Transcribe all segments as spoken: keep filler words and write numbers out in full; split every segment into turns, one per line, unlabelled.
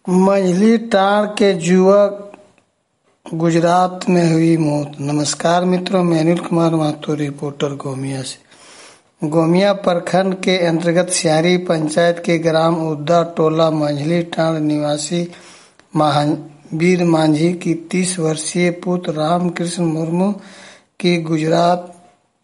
मंझली टांड़ के युवक गुजरात में हुई मौत। नमस्कार मित्रों, मैं अनिल कुमार महतो, रिपोर्टर गोमिया से। गोमिया प्रखंड के अंतर्गत सियारी पंचायत के ग्राम उद्दा टोला मंझली टांड़ निवासी महावीर मांझी की तीस वर्षीय पुत्र रामकृष्ण मुर्मू की गुजरात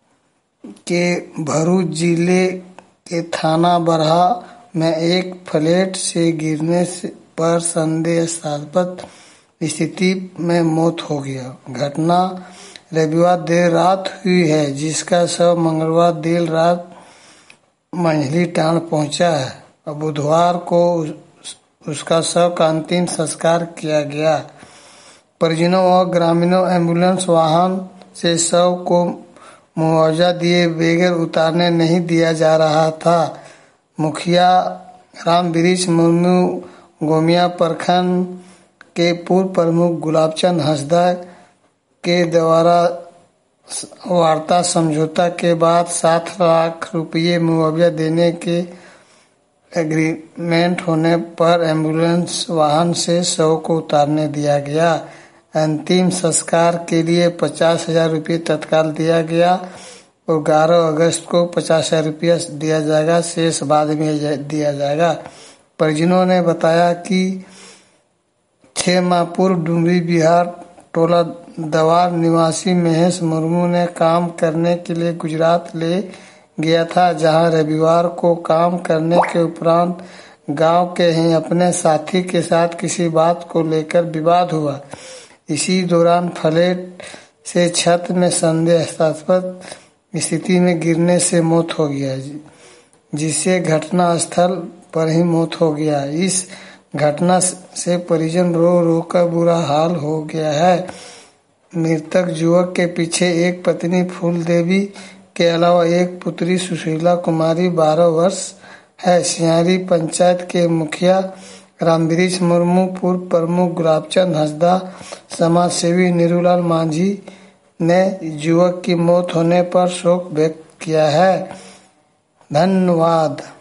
के भरूच जिले के थाना बरहा में एक फ्लैट से गिरने पर संदेहास्पद स्थिति में मौत हो गया। घटना रविवार देर रात हुई है, जिसका शव मंगलवार देर रात मंझली टांड़ पहुंचा है और बुधवार को उसका शव का अंतिम संस्कार किया गया। परिजनों और ग्रामीणों एम्बुलेंस वाहन से शव को मुआवजा दिए बगैर उतारने नहीं दिया जा रहा था। मुखिया रामवृक्ष मुर्मू, गोमिया प्रखंड के पूर्व प्रमुख गुलाबचंद हंसदा के द्वारा वार्ता समझौता के बाद सात लाख रुपये मुआवजा देने के एग्रीमेंट होने पर एम्बुलेंस वाहन से शव को उतारने दिया गया। अंतिम संस्कार के लिए पचास हजार रुपये तत्काल दिया गया और ग्यारह अगस्त को पचास हजार रुपया दिया जाएगा, शेष बाद में दिया जाएगा। परिजनों ने बताया कि छह माह पूर्व डुमरी बिहार टोला दवार निवासी महेश मुर्मू ने काम करने के लिए गुजरात ले गया था, जहां रविवार को काम करने के उपरांत गांव के ही अपने साथी के साथ किसी बात को लेकर विवाद हुआ। इसी दौरान फ्लैट से छत में संदेहास्पद स्थिति में गिरने से मौत हो गया, जिससे घटना स्थल पर ही मौत हो गया। इस घटना से परिजन रो रो कर बुरा हाल हो गया है। मृतक युवक के पीछे एक पत्नी फूल देवी के अलावा एक पुत्री सुशीला कुमारी बारह वर्ष है। सियारी पंचायत के मुखिया रामवृक्ष मुर्मू, पूर्व प्रमुख गुलाबचंद हंसदा, समाज सेवी नीरूलाल मांझी ने युवक की मौत होने पर शोक व्यक्त किया है। धन्यवाद।